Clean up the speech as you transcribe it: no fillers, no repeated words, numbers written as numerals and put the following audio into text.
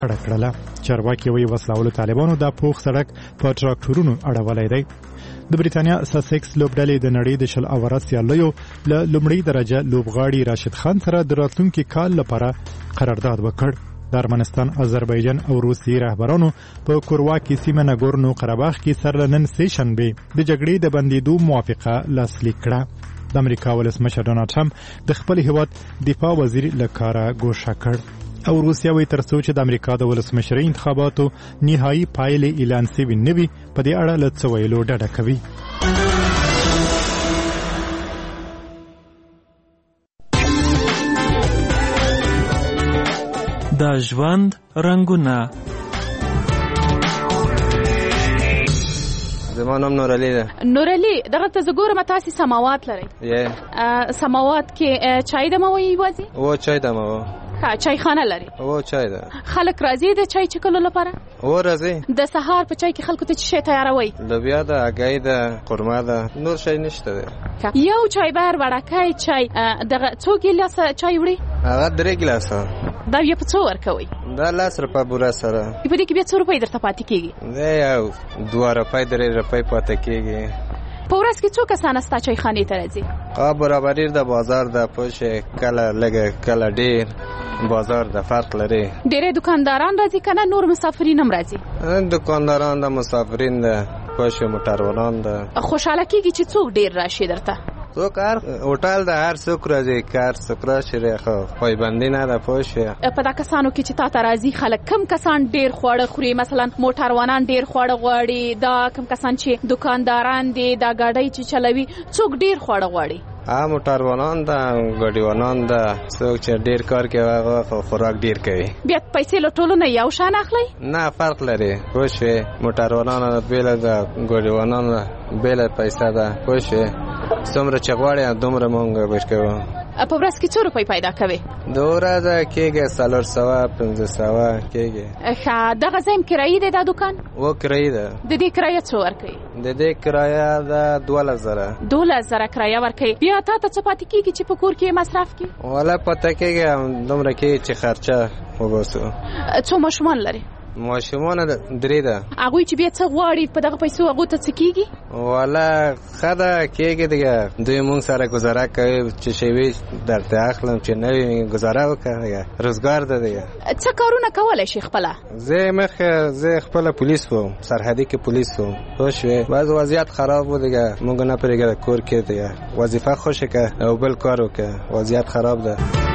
اړه کړله. چارواکي وایي وسلهوالو طالبانو دا پوخ سړک په تراکټورونو اړولی دی. د بریتانیا ساسیکس لوبډلې د نړۍ د 10 اوره سیالیو له لومړۍ درجه لوبغاړي راشد خان سره د راتلونکي کال لپاره قرارداد وکړ. د ارمنستان، آذربایجان او روسیې رهبرانو په کورواکي سیمه ناګورنو قرهباغ کې سره نن سه شنبه د جګړې د بندیدو موافقه لاسلیک کړه. د امریکا ولسمشر ډونالد ټرمپ د خپل هیواد دفاع وزیر له کاره ګوښه کړ. او روسیا وایي تر څو چې د امریکا د ولسمشرۍ انتخاباتو نهایي پایلې اعلان شوي نه وي په دې اړه له څه ویلو ډډه کوي. د ژوند رنګونه. زما نوم نورعلی ده. نورعلی دغه ته زګورم تاسو سماوات لرئ. سماوات کې چای دموي وځي؟ او چای دمو. ها چای خانه لري؟ او چای ده. خلک راځي د چای چکلو لپاره؟ او راځي. د سهار په چای کې خلکو ته څه تیاروي؟ لوبیا ده، اګای ده، قورمه ده، نور شي نشته ده. یو چای بار وړکای چای دغه څو ګیلاس چای وړي؟ هغه 3 ګیلاسه. دا یې په څو ورکوي؟ دا 10 روپۍ بوره سره. په دې کې بیا څو روپۍ درته پاتې کیږي؟ دا یو 2 روپۍ 3 روپۍ پاتې کیږي. په ورځ کې څو کسان ستا چای خانې ته راځي؟ برابرې د بازار د پوښه کله لګه کله ډیر بازار د فرق لري. ډېر دکانداران راځي کنه نور مسافرین هم راځي؟ دکانداران د مسافرین د پوښه موټروانان د خوشاله کیږي چې څوک ډیر راشي درته؟ څوک هر هوټل د هر څوک راځي کار څوک راشي خو پایبندي نه ده پوښه. په دا کسانو کې چې تا ته راځي خلک کم کسان ډیر خواړه خوري؟ مثلا موټروانان ډیر خواړه غواړي، دا کم کسان چې دکانداران دي دا ګاډي چې چلوي څوک ډیر خواړه غواړي؟ موټروانان دا ګاډیوانان دا څوک چې ډیر کار کوي هغه خوراک ډیر کوي. بیا پیسې له ټولو نه یو شان اخلي؟ نه فرق لري. پوښه موټروانان بیل دا ګاډیوانان بیل پیسې ده. پوښه څومره چغواړي دومره مونږ ورکوو. په ورځ کې څو روپۍ پیدا کوي؟ د ورځې کېږي 400-500 کېږي. ښه دغه ځای کرایه دی دا دکان؟ و کرایه ده. د دې کرایه څو ورکوي؟ د دې کرایه ده 12,000 کرایه ورکوي. بیا تا ته څه پاتې کېږي چې په کور کې مصرف کړي؟ ولا پته کېږي دومره کې چې خرچه وباسو. څو ماشومان لري؟ ماشومان 3 ده. هغه چې بیا څه غواړي په دغه پیسو هغه ته څه کېږي؟ ولا خدا کېږي دیگه دوی مونږ سره گزاره کوي چې شوي درته اخلم چې نوې گزاره وکړه. روزګار ده دیگه. څه کارونه کولای شي خپل؟ زه خپل پولیس وم، سرحدي کې پولیس وم. خوشوي بعض وضعیت خراب و دیگه مونږ نه پرېږده کور کې دیگه وظیفه خوشه که او بل کار وکړه. وضعیت خراب ده.